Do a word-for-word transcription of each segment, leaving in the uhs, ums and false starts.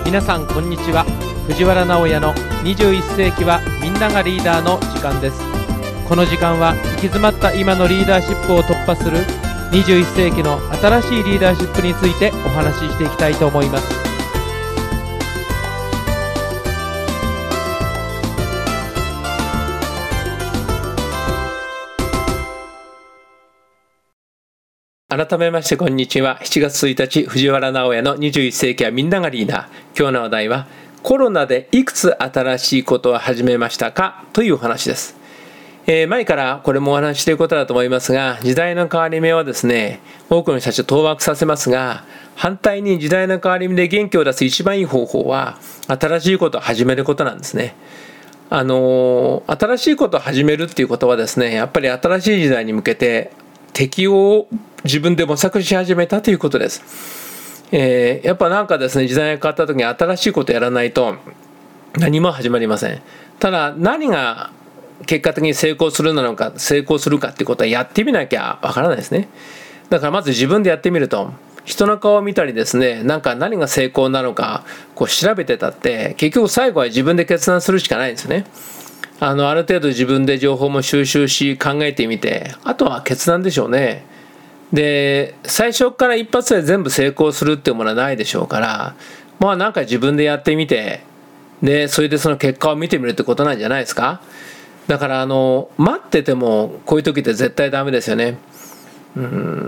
皆さんこんにちは。藤原直哉のにじゅういっ世紀はみんながリーダーの時間です。この時間は行き詰まった今のリーダーシップを突破するにじゅういっ世紀の新しいリーダーシップについてお話ししていきたいと思います。改めましてこんにちは。しちがつついたち、藤原直哉のにじゅういっ世紀はみんながリーダー。今日の話題は、コロナでいくつ新しいことを始めましたかというお話です。えー、前からこれもお話ししていることだと思いますが、時代の変わり目はですね、多くの人たちを当惑させますが、反対に時代の変わり目で元気を出す一番いい方法は、新しいことを始めることなんですね。あのー、新しいことを始めるっていうことはですね、やっぱり新しい時代に向けて適応を自分で模索し始めたということです。えー、やっぱなんかですね、時代が変わった時に新しいことをやらないと何も始まりません。ただ何が結果的に成功するのか、成功するかっていうことはやってみなきゃわからないですね。だからまず自分でやってみると、人の顔を見たりですね、なんか何が成功なのかこう調べてたって、結局最後は自分で決断するしかないんですね。あのある程度自分で情報も収集し考えてみて、あとは決断でしょうね。で、最初から一発で全部成功するっていうものはないでしょうから、まあなんか自分でやってみて、でそれでその結果を見てみるってことなんじゃないですか。だからあの待っててもこういう時って絶対ダメですよね。うん、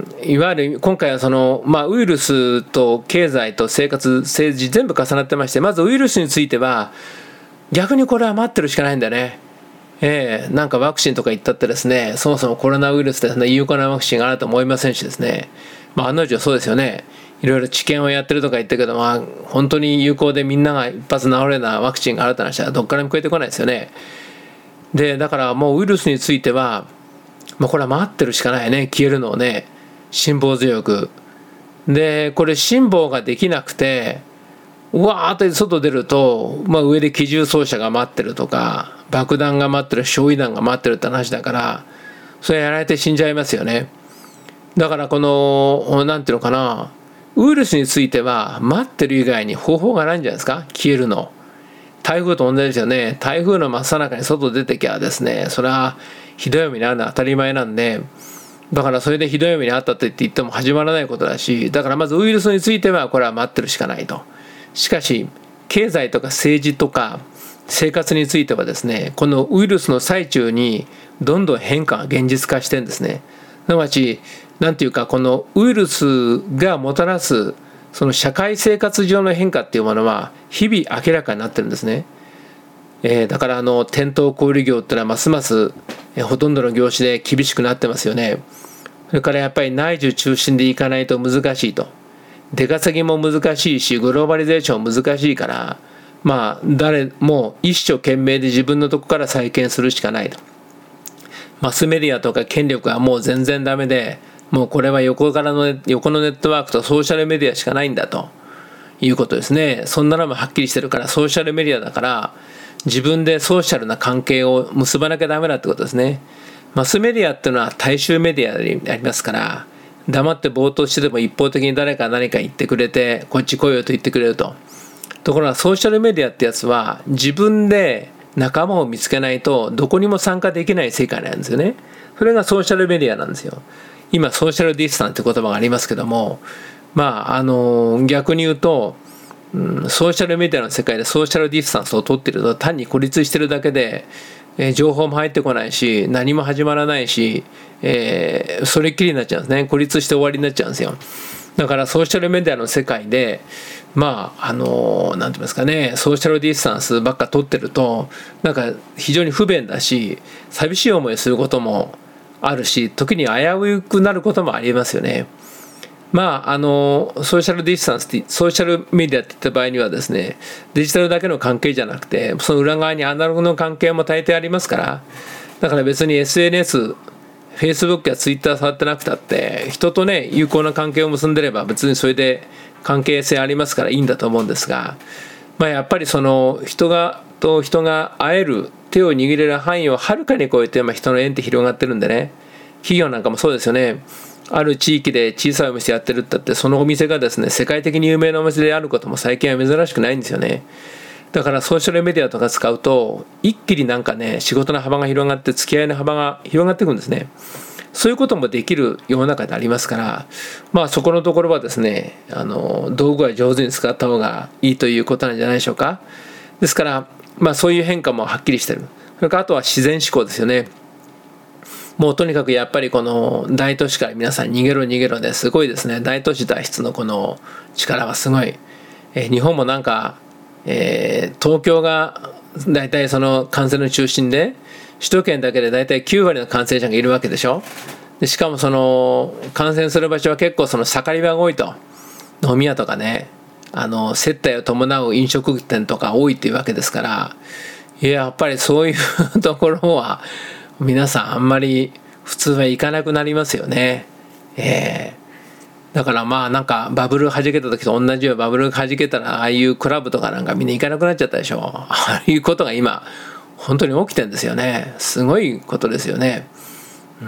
いわゆる今回はその、まあ、ウイルスと経済と生活政治全部重なってまして、まずウイルスについては逆にこれは待ってるしかないんだよね。えー、なんかワクチンとか言ったってですね、そもそもコロナウイルスで、ね、有効なワクチンがあると思いませんしですね、まあ、案の定そうですよね。いろいろ治験をやってるとか言ってるけど、まあ、本当に有効でみんなが一発治るようなワクチンがあると話したらどっからも超えてこないですよね。で、だからもうウイルスについては、まあ、これは待ってるしかないね、消えるのをね、辛抱強く。で、これ辛抱ができなくて、うわーって外出ると、まあ、上で機銃掃射が待ってるとか、爆弾が待ってる、焼夷弾が待ってるって話だから、それやられて死んじゃいますよね。だからこの、なんていうのかな、ウイルスについては待ってる以外に方法がないんじゃないですか、消えるの。台風と同じですよね。台風の真っ最中に外出てきゃですね、それはひどい目に遭うのは当たり前なんで、だからそれでひどい目に遭ったって言っても始まらないことだし、だからまずウイルスについてはこれは待ってるしかないと。しかし経済とか政治とか生活についてはですね、このウイルスの最中にどんどん変化が現実化してるんですね。すなわち何ていうか、このウイルスがもたらすその社会生活上の変化っていうものは日々明らかになってるんですね。えー、だからあの店頭小売業っていうのはますます、えー、ほとんどの業種で厳しくなってますよね。それからやっぱり内需中心でいかないと難しいと。出稼ぎも難しいし、グローバリゼーション難しいから、まあ誰も一生懸命で自分のとこから再建するしかないと。マスメディアとか権力はもう全然ダメで、もうこれは横からの横のネットワークとソーシャルメディアしかないんだということですね。そんなのもはっきりしてるから、ソーシャルメディアだから自分でソーシャルな関係を結ばなきゃダメだってことですね。マスメディアっていうのは大衆メディアでありますから、黙ってぼーっとしてても一方的に誰か何か言ってくれて、こっち来いよと言ってくれると。ところがソーシャルメディアってやつは自分で仲間を見つけないとどこにも参加できない世界なんですよね。それがソーシャルメディアなんですよ。今ソーシャルディスタンスって言葉がありますけども、まああの逆に言うと、うん、ソーシャルメディアの世界でソーシャルディスタンスを取っていると単に孤立してるだけで、えー、情報も入ってこないし、何も始まらないし、えー、それっきりになっちゃうんですね。孤立して終わりになっちゃうんですよ。だからソーシャルメディアの世界で、まああのなんて言いますかね、ソーシャルディスタンスばっか取ってると、なんか非常に不便だし、寂しい思いすることもあるし、時に危うくなることもありますよね。まああのソーシャルディスタンスって、ソーシャルメディアって言った場合にはですね、デジタルだけの関係じゃなくて、その裏側にアナログの関係も大抵ありますから、だから別に エスエヌエス、Facebook や Twitter 触ってなくたって、人とね友好な関係を結んでれば別にそれで関係性ありますからいいんだと思うんですが、まあやっぱりその人がと人が会える、手を握れる範囲をはるかに超えて、まあ、人の縁って広がってるんでね、企業なんかもそうですよね。 ある地域で小さいお店やってるってってそのお店がですね世界的に有名なお店であることも最近は珍しくないんですよね。だからソーシャルメディアとか使うと一気になんかね仕事の幅が広がって付き合いの幅が広がっていくんですね。そういうこともできる世の中でありますから、まあそこのところはですねあの道具は上手に使った方がいいということなんじゃないでしょうか。ですからまあそういう変化もはっきりしてる。それからあとは自然思考ですよね。もうとにかくやっぱりこの大都市から皆さん逃げろ逃げろですごいですね。大都市脱出のこの力はすごい。え日本もなんか、えー、東京が大体その感染の中心で首都圏だけで大体きゅう割の感染者がいるわけでしょ。でしかもその感染する場所は結構その盛り場が多いと、飲み屋とかねあの接待を伴う飲食店とか多いっていうわけですから、いややっぱりそういうところは皆さんあんまり普通は行かなくなりますよね。えー、だからまあなんかバブル弾けた時と同じようにバブル弾けたらああいうクラブとかなんかみんな行かなくなっちゃったでしょ。ああいうことが今本当に起きてるんですよね。すごいことですよね。うん、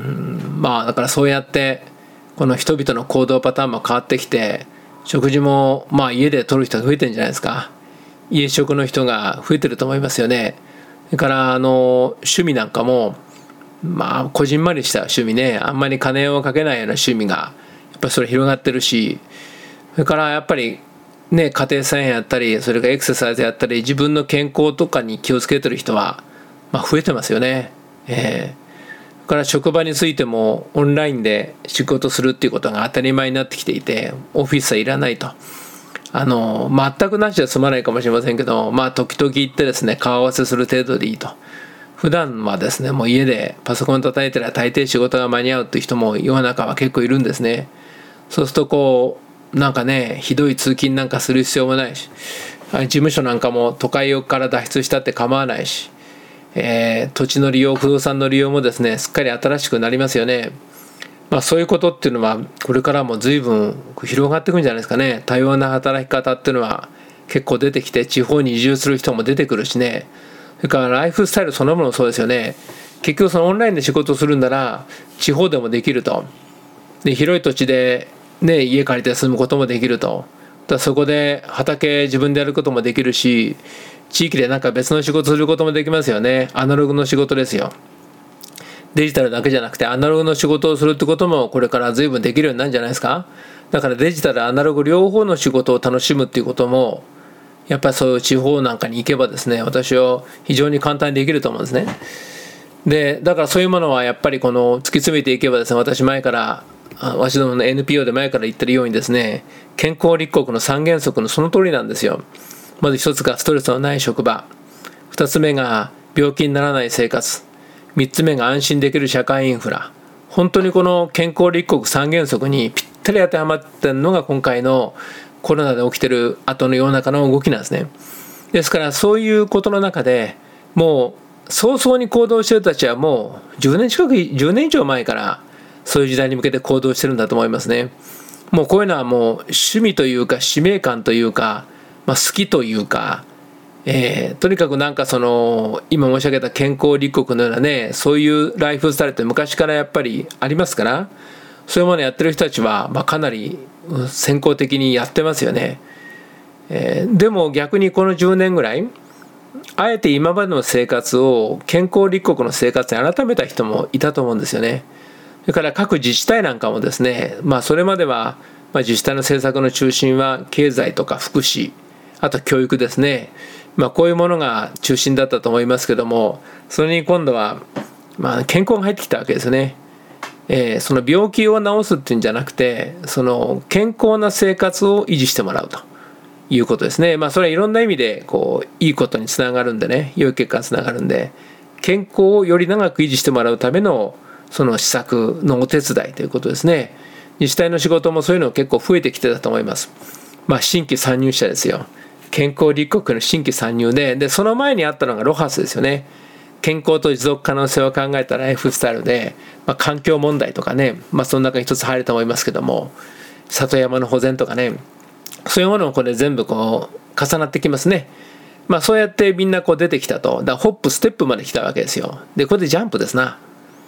まあだからそうやってこの人々の行動パターンも変わってきて、食事もまあ家で取る人が増えてるんじゃないですか。家食の人が増えてると思いますよね。それからあの趣味なんかもまあこじんまりした趣味ね、あんまり金をかけないような趣味がやっぱりそれ広がってるし、それからやっぱりね家庭菜園やったりそれからエクササイズやったり自分の健康とかに気をつけてる人はまあ増えてますよね。えーそれから職場についてもオンラインで仕事するっていうことが当たり前になってきていて、オフィスはいらないと、あの全くなしじゃ済まないかもしれませんけど、まあ時々行ってですね顔合わせする程度でいいと。普段はですねもう家でパソコン叩いてら大抵仕事が間に合うっていう人も世の中は結構いるんですね。そうするとこうなんかねひどい通勤なんかする必要もないし、事務所なんかも都会から脱出したって構わないし、えー、土地の利用不動産の利用もですねすっかり新しくなりますよね。まあそういうことっていうのはこれからも随分広がっていくんじゃないですかね。多様な働き方っていうのは結構出てきて地方に移住する人も出てくるしね。それからライフスタイルそのものもそうですよね。結局そのオンラインで仕事をするんなら地方でもできると。で広い土地でね家借りて住むこともできると。だそこで畑自分でやることもできるし、地域でなんか別の仕事することもできますよね。アナログの仕事ですよ。デジタルだけじゃなくてアナログの仕事をするってこともこれから随分できるようになるんじゃないですか。だからデジタルアナログ両方の仕事を楽しむっていうこともやっぱりそういう地方なんかに行けばですね私は非常に簡単にできると思うんですね。でだからそういうものはやっぱりこの突き詰めていけばですね、私前から私どもの エヌピーオー で前から言ってるようにですね、健康立国の三原則のその通りなんですよ。まず一つがストレスのない職場、二つ目が病気にならない生活、三つ目が安心できる社会インフラ。本当にこの健康立国三原則にぴったり当てはまってるのが今回のコロナで起きてる後の世の中の動きなんですね。ですからそういうことの中でもう早々に行動している人たちはもうじゅうねん近くじゅうねん以上前からそういう時代に向けて行動してるんだと思いますね。もうこういうのはもう趣味というか使命感というか、まあ、好きというか、えー、とにかくなんかその今申し上げた健康立国のようなねそういうライフスタイルって昔からやっぱりありますから、そういうものやってる人たちはまあかなり先行的にやってますよね。えー、でも逆にこのじゅうねんぐらいあえて今までの生活を健康立国の生活に改めた人もいたと思うんですよね。それから各自治体なんかもですね、まあそれまではまあ自治体の政策の中心は経済とか福祉、あと教育ですね。まあこういうものが中心だったと思いますけども、それに今度はまあ健康が入ってきたわけですね。えー、その病気を治すっていうんじゃなくて、その健康な生活を維持してもらうということですね。まあそれはいろんな意味でこういいことにつながるんでね、良い結果につながるんで、健康をより長く維持してもらうためのその施策のお手伝いということですね。自治体の仕事もそういうの結構増えてきてたと思います。まあ新規参入者ですよ。健康立国の新規参入で、でその前にあったのがロハスですよね。健康と持続可能性を考えたライフスタイルで、まあ、環境問題とかね、まあその中に一つ入ると思いますけども、里山の保全とかね、そういうものもこれ全部こう重なってきますね。まあそうやってみんなこう出てきたと。だからホップステップまで来たわけですよ。でこれでジャンプですな。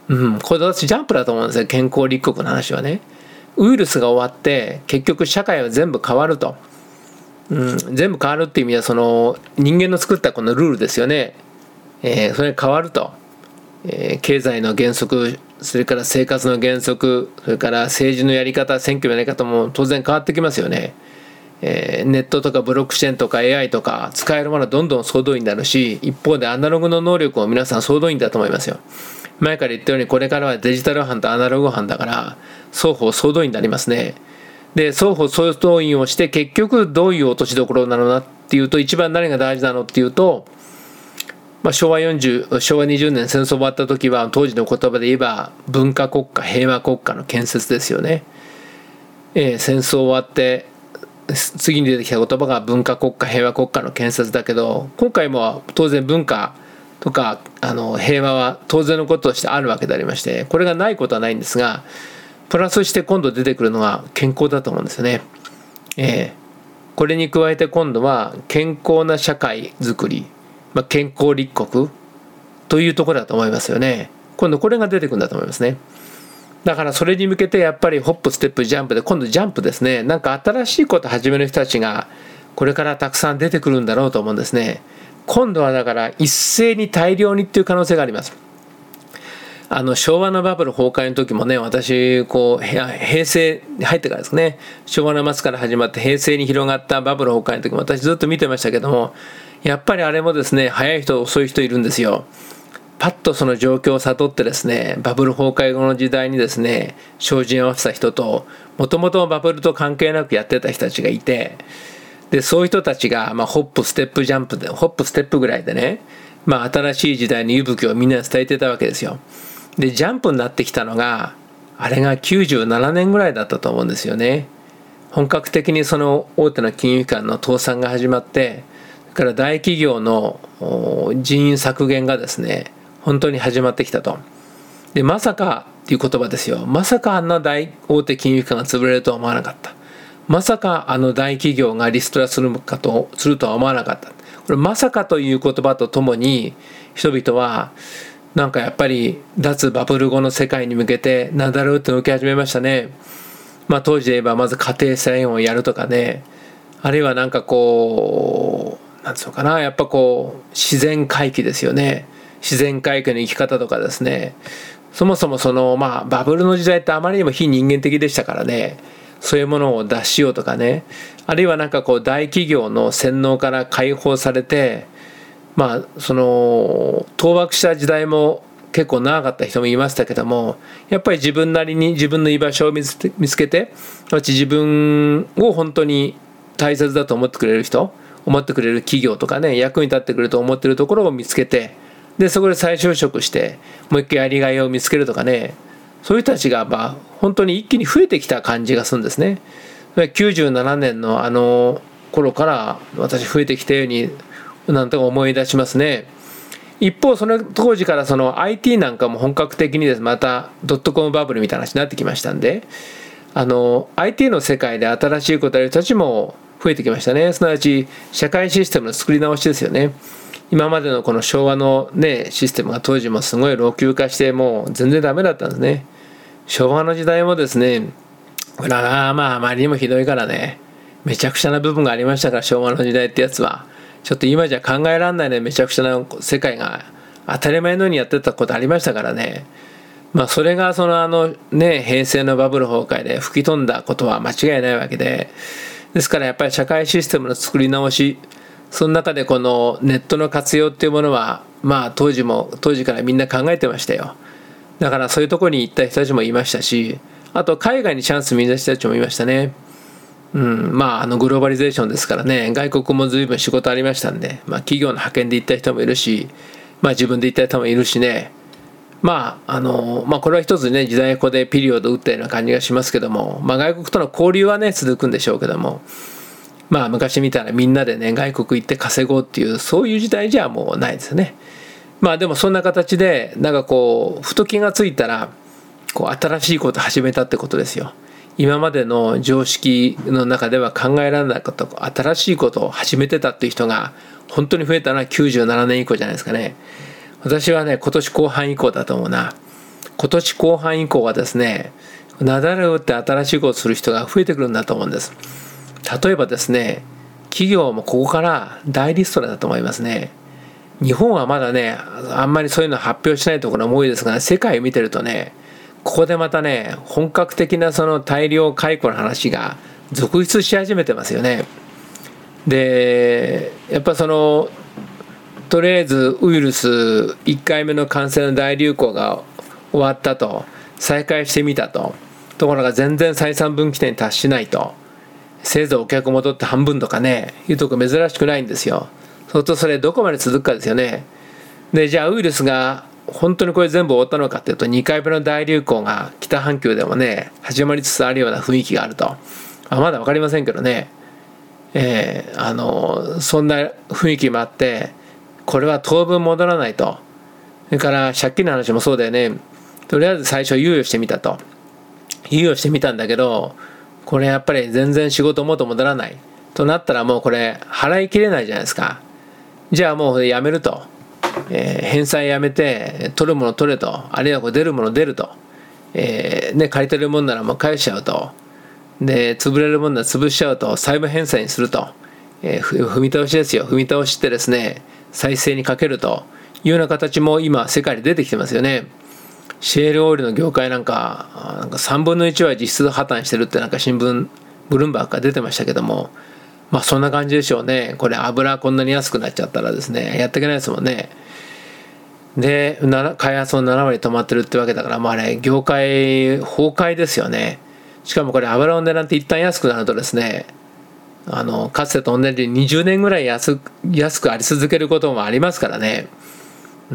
うん、これ私ジャンプだと思うんですよ、健康立国の話はね。ウイルスが終わって結局社会は全部変わると、うん、全部変わるっていう意味ではその人間の作ったこのルールですよね、えー、それが変わると、えー、経済の原則、それから生活の原則、それから政治のやり方、選挙のやり方も当然変わってきますよね。えー、ネットとかブロックチェーンとか エーアイ とか使えるものはどんどん総動員になるし、一方でアナログの能力も皆さん総動員だと思いますよ。前から言ったようにこれからはデジタル班とアナログ班だから双方総動員になりますね。で双方総動員をして結局どういう落としどころなのなっていうと、一番何が大事なのっていうと、まあ、昭和よんじゅう、昭和にじゅうねん戦争終わった時は当時の言葉で言えば文化国家平和国家の建設ですよね。えー、戦争終わって次に出てきた言葉が文化国家平和国家の建設だけど、今回も当然文化とかあの平和は当然のこととしてあるわけでありまして、これがないことはないんですが、プラスして今度出てくるのが健康だと思うんですよね。えー、これに加えて今度は健康な社会づくり、まあ、健康立国というところだと思いますよね。今度これが出てくるんだと思いますね。だからそれに向けてやっぱりホップステップジャンプで、今度ジャンプですね。なんか新しいことを始める人たちがこれからたくさん出てくるんだろうと思うんですね。今度はだから一斉に大量にっていう可能性があります。あの昭和のバブル崩壊の時もね、私こう平成に入ってからですね、昭和の末から始まって平成に広がったバブル崩壊の時も私ずっと見てましたけども、やっぱりあれもですね、早い人遅い人いるんですよ。パッとその状況を悟ってですね、バブル崩壊後の時代にですね照準を合わせた人と、もともとバブルと関係なくやってた人たちがいて、でそういう人たちが、まあ、ホップステップジャンプでホップステップぐらいでね、まあ、新しい時代の息吹をみんなに伝えてたわけですよ。でジャンプになってきたのがあれがきゅうじゅうななねんぐらいだったと思うんですよね。本格的にその大手の金融機関の倒産が始まって、それから大企業の人員削減がですね本当に始まってきたと。でまさかっていう言葉ですよ。まさかあんな大大手金融機関が潰れるとは思わなかった。まさかあの大企業がリストラするかとするとは思わなかった。これまさかという言葉とともに人々はなんかやっぱり脱バブル後の世界に向けてなだれ打って動き始めましたね。まあ当時で言えばまず家庭菜園をやるとかね、あるいはなんかこうなんつうのかな、やっぱこう自然回帰ですよね。自然回帰の生き方とかですね。そもそもそのまあバブルの時代ってあまりにも非人間的でしたからね、そういうものを脱しようとかね、あるいはなんかこう大企業の洗脳から解放されて、まあその倒幕した時代も結構長かった人もいましたけども、やっぱり自分なりに自分の居場所を見つけ、見つけて、自分を本当に大切だと思ってくれる人、思ってくれる企業とかね、役に立ってくれると思っているところを見つけて、でそこで再就職してもう一回やりがいを見つけるとかね、そういう人たちがまあ本当に一気に増えてきた感じがするんですね。きゅうじゅうななねんのあの頃から私増えてきたようになんとか思い出しますね。一方その当時からその アイティー なんかも本格的にですまたドットコムバブルみたいな話になってきましたんで、あの アイティー の世界で新しいことをやる人たちも増えてきましたね。すなわち社会システムの作り直しですよね。今までのこの昭和のねシステムが当時もすごい老朽化してもう全然ダメだったんですね。昭和の時代もですね、これはまああまりにもひどいからね、めちゃくちゃな部分がありましたから、昭和の時代ってやつはちょっと今じゃ考えられないね、めちゃくちゃな世界が当たり前のようにやってたことありましたからね。まあそれがそのあのね平成のバブル崩壊で吹き飛んだことは間違いないわけで、ですからやっぱり社会システムの作り直し、その中でこのネットの活用っていうものはまあ当時も当時からみんな考えてましたよ。だからそういうところに行った人たちもいましたし、あと海外にチャンス見出した人たちもいましたね。うん、まああのグローバリゼーションですからね、外国も随分仕事ありましたんで、まあ、企業の派遣で行った人もいるし、まあ、自分で行った人もいるしね、まああのまあこれは一つね時代こでピリオド打ったような感じがしますけども、まあ、外国との交流はね続くんでしょうけども、まあ昔みたいなみんなでね外国行って稼ごうっていうそういう時代じゃもうないですよね。まあでもそんな形でなんかこうふと気がついたらこう新しいことを始めたってことですよ。今までの常識の中では考えられないこと、新しいことを始めてたっていう人が本当に増えたのはきゅうじゅうななねん以降じゃないですかね。私はね今年後半以降だと思うな。 今年後半以降はですね、なだれを打って新しいことをする人が増えてくるんだと思うんです。例えばですね、企業もここから大リストラだと思いますね。日本はまだね、あんまりそういうの発表しないところも多いですが、世界を見てるとね、ここでまたね、本格的なその大量解雇の話が続出し始めてますよね。で、やっぱそのとりあえずウイルスいっかいめの感染の大流行が終わったと、再開してみたと、ところが全然採算分岐点に達しないと、せいぜいお客戻って半分とかね、いうとこ珍しくないんですよ。そうするとそれどこまで続くかですよね。で、じゃあウイルスが本当にこれ全部終わったのかっていうと、にかいめの大流行が北半球でもね、始まりつつあるような雰囲気があると。あ、まだ分かりませんけどね、えー、あのそんな雰囲気もあって、これは当分戻らないと。それから借金の話もそうだよね。とりあえず最初猶予してみたと。猶予してみたんだけど、これやっぱり全然仕事元戻らないとなったら、もうこれ払いきれないじゃないですか。じゃあもうやめると、えー、返済やめて取るもの取れと、あるいはこれ出るもの出ると、えーね、借りてるもんならもう返しちゃうと、で潰れるもんなら潰しちゃうと、債務返済にすると、えー、踏み倒しですよ。踏み倒してですね、再生にかけるというような形も今世界で出てきてますよね。シェールオイルの業界なんか、なんかさんぶんのいちは実質破綻してるってなんか新聞ブルームバーグが出てましたけども、まあそんな感じでしょうね。これ油こんなに安くなっちゃったらですね、やっていけないですもんね。で、開発もななわり止まってるってわけだから、まああれ業界崩壊ですよね。しかもこれ油の値段って一旦安くなるとですね、あのかつてと同じにじゅうねんぐらい 安, 安くあり続けることもありますからね。うん、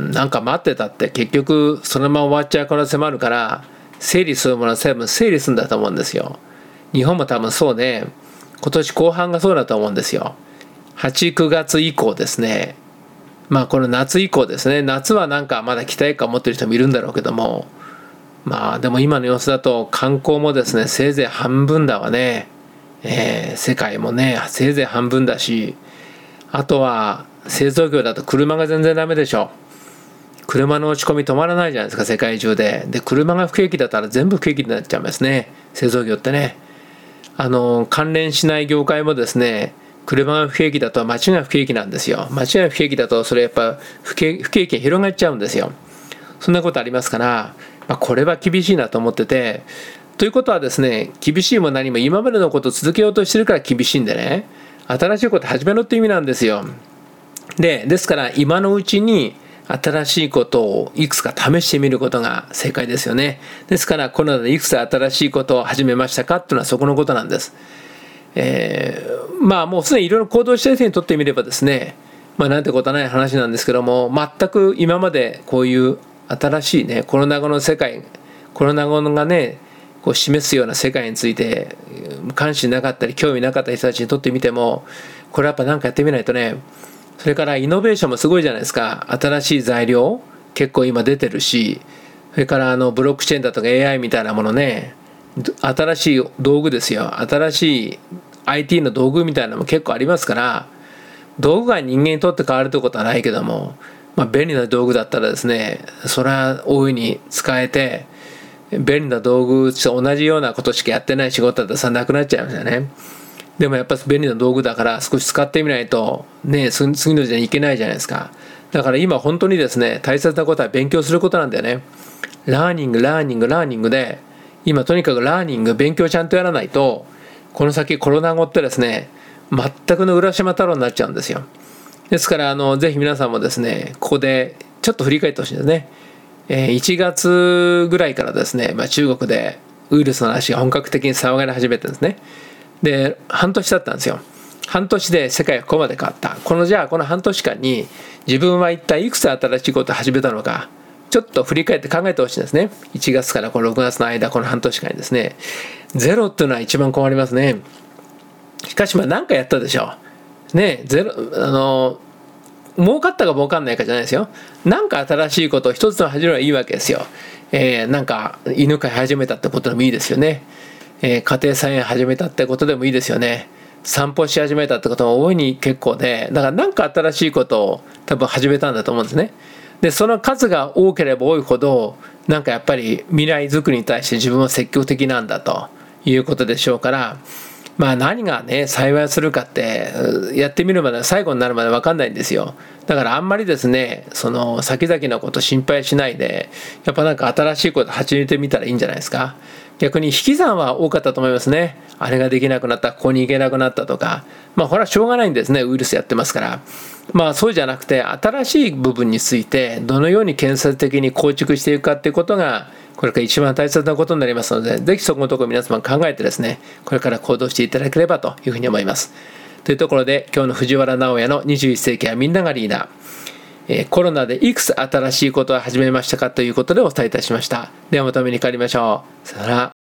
なんか待ってたって結局そのまま終わっちゃう可能性もあるから、整理するものは全部整理するんだと思うんですよ。日本も多分そうね、今年後半がそうだと思うんですよ。はち、くがつ以降ですね、まあこの夏以降ですね、夏はなんかまだ期待感を持ってる人もいるんだろうけども、まあでも今の様子だと観光もですね、せいぜい半分だわね。えー、世界もねせいぜい半分だし、あとは製造業だと車が全然ダメでしょ。車の落ち込み止まらないじゃないですか、世界中で。で車が不景気だったら全部不景気になっちゃいますね、製造業ってね。あの関連しない業界もですね、車が不景気だと街が不景気なんですよ。街が不景気だとそれやっぱ不景不景気が広がっちゃうんですよ。そんなことありますから、まあ、これは厳しいなと思ってて、ということはですね、厳しいも何も今までのことを続けようとしてるから厳しいんでね、新しいこと始めろって意味なんですよ。で、ですから今のうちに新しいことをいくつか試してみることが正解ですよね。ですからコロナでいくつ新しいことを始めましたかっていうのはそこのことなんです。えー、まあもうすでにいろいろ行動している人にとってみればですね、まあなんてことはない話なんですけども、全く今までこういう新しいね、コロナ後の世界、コロナ後がねこう示すような世界について関心なかったり興味なかった人たちにとってみても、これやっぱ何かやってみないとね。それからイノベーションもすごいじゃないですか。新しい材料結構今出てるし、それからあのブロックチェーンだとか エーアイ みたいなものね、新しい道具ですよ。新しい アイティー の道具みたいなのも結構ありますから、道具が人間にとって変わるということはないけども、まあ、便利な道具だったらですね、それは大いに使えて、便利な道具と同じようなことしかやってない仕事だったらさなくなっちゃいますよね。でもやっぱり便利な道具だから少し使ってみないとね、次の時代にいけないじゃないですか。だから今本当にですね、大切なことは勉強することなんだよね。ラーニングラーニングラーニングで、今とにかくラーニング勉強ちゃんとやらないと、この先コロナ後ってですね、全くの浦島太郎になっちゃうんですよ。ですからあのぜひ皆さんもですね、ここでちょっと振り返ってほしいんですね。えー、いちがつぐらいからですね、まあ、中国でウイルスの話が本格的に騒がれ始めてるんですね。で半年だったんですよ。半年で世界がここまで変わった。このじゃあこの半年間に自分は一体いくつ新しいことを始めたのか、ちょっと振り返って考えてほしいんですね。いちがつからこのろくがつの間、この半年間にですね、ゼロっていうのは一番困りますね。しかしまあ何かやったでしょうね。ゼロ、あの儲かったか儲かんないかじゃないですよ。なんか新しいことを一つの始めればいいわけですよ。えー、なんか犬飼い始めたってことでもいいですよね。えー、家庭菜園始めたってことでもいいですよね。散歩し始めたってことも大いに結構で、だから何か新しいことを多分始めたんだと思うんですね。 でその数が多ければ多いほどなんかやっぱり未来づくりに対して自分は積極的なんだということでしょうから、まあ何がね幸いするかってやってみるまで最後になるまで分かんないんですよ。だからあんまりですねその先々のこと心配しないで、やっぱなんか新しいこと始めてみたらいいんじゃないですか。逆に引き算は多かったと思いますね。あれができなくなった、ここに行けなくなったとか、まあこれはしょうがないんですね、ウイルスやってますから。まあそうじゃなくて新しい部分についてどのように建設的に構築していくかっていうことがこれから一番大切なことになりますので、ぜひそこのところ皆様考えてですね、これから行動していただければというふうに思います。というところで今日の藤原直哉のにじゅういっ世紀はみんながリーダー、えー、コロナでいくつ新しいことを始めましたかということでお伝えいたしました。ではまたお目にかかりましょう。さよなら。